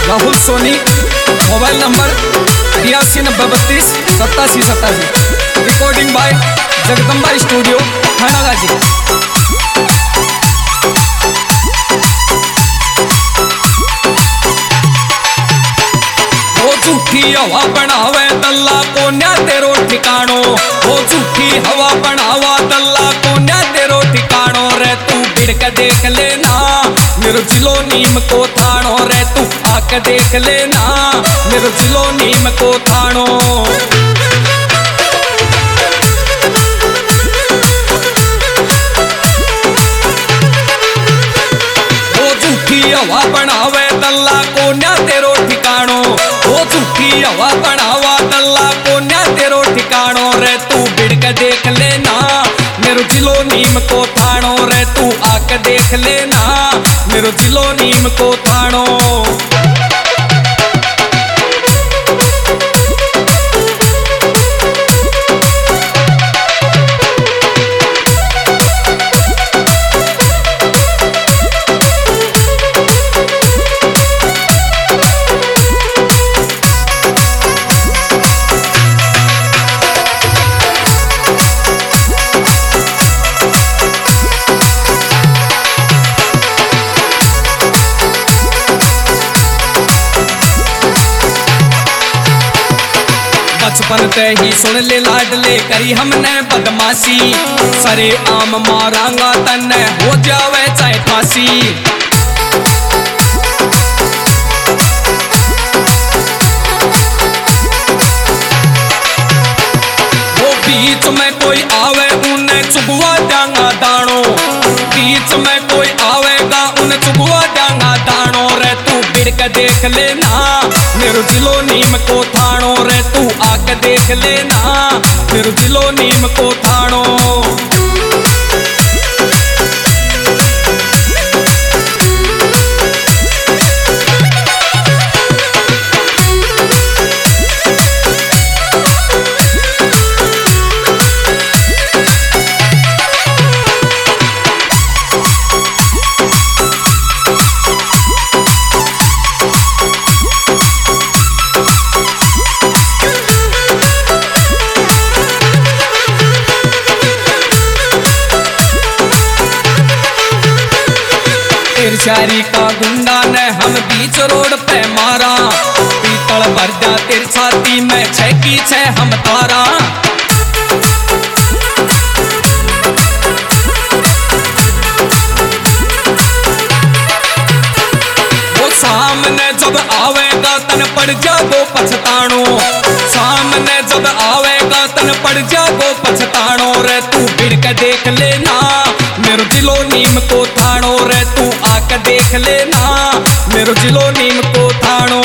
Rahul Soni, mobile number 8390328787। Recording by Jagdamba studio, थाना गाजी। झूठी हवा बनावे दल्ला कोन्या तेरो ठिकानो, वो झूठी हवा बनावा दल्ला कोन्या तेरो ठिकानो रे। तू बिड़क देख लेना मेरो जिलो नीम को थानो रे। तू आके देख लेना मेरो जिलो नीम को थानो। वो झूठी हवा बनावे दल्ला कोन्या तेरो ठिकानो, वो झूठी हवा बनावा दल्ला कोन्या तेरो ठिकानो रे। तू बिड़क देख लेना मेरो जिलो नीम को थानो रे। तू आके देख लेना मेरो जिलो नीम को थानो। बचपन ते ही सुन ले लाडले करी हमने बदमाशी, सरे आम मारांगा तन्ने हो जावे चाहे फांसी। वो बीच में कोई आवे उन्हें चुबवा डांगा दानो, बीच में कोई आवेगा उन्हें चुबवा डांगा दानो रे। तू बिड़क देख लेना मेरो जिलो नीम को थानो रे। तू आके देख लेना मेरो जिलो नीम को थानो। तिरछारी का गुंडा ने हम बीच रोड पे मारा, पीतल भर जा तेरी छाती में छह की छह हम तारा। वो सामने जब आवेगा तन पड़ जागो पछतानो, सामने जब आवेगा तन पड़ जागो पछतानो रे। तू बिड़क देख लेना मेरो जिलो नीम को थानो रे। तू आके देख लेना मेरो जिलो नीम को थानो।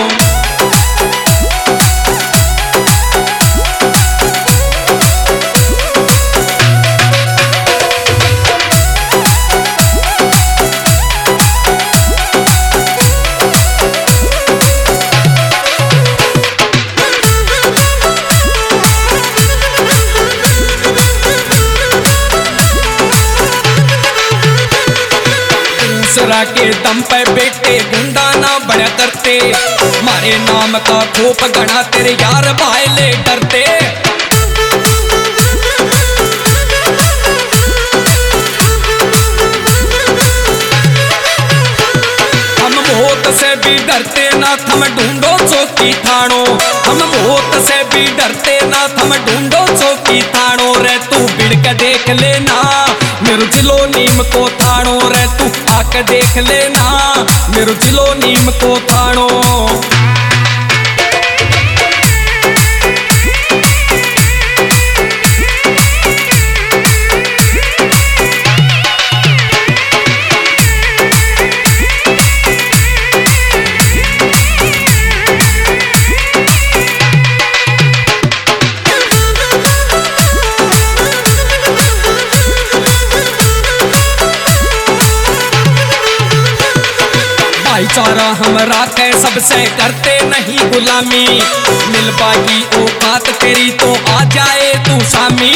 दूसरा के दम पे बेटे गुंडा ना बना करते, मारे नाम का खूब गणा तेरे यार भाईले डरते। हम मौत से भी डरते ना थम ढूंढो चौकी थानो, हम मौत से भी डरते ना थम ढूंढो चौकी थानो रे। तू बिड़क देख लेना मेरो जिलो नीम को थानो रे। तू आके देख लेना मेरो जिलो नीम को थानो। भाईचारा हमरा के सबसे करते नहीं गुलामी, मिल पाई औकात तेरी तो आ जाए तू सामी।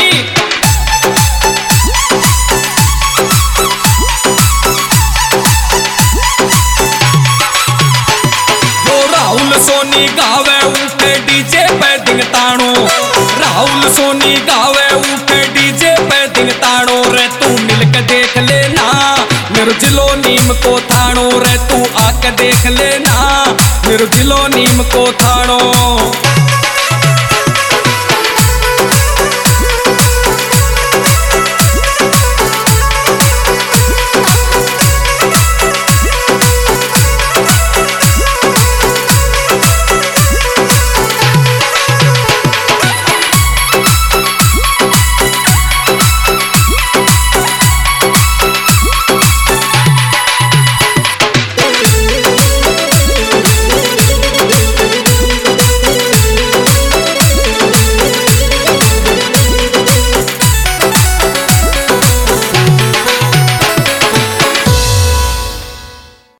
सोनी गावे उठे डीजे पे दिंग ताणो, राहुल सोनी गावे उठे डीजे पे दिंग ताणो रे तू मिलके देख लेना मेरो जिलो नीम को थाणो रे तू आके देख लेना मेरो जिलो नीम को थाणो।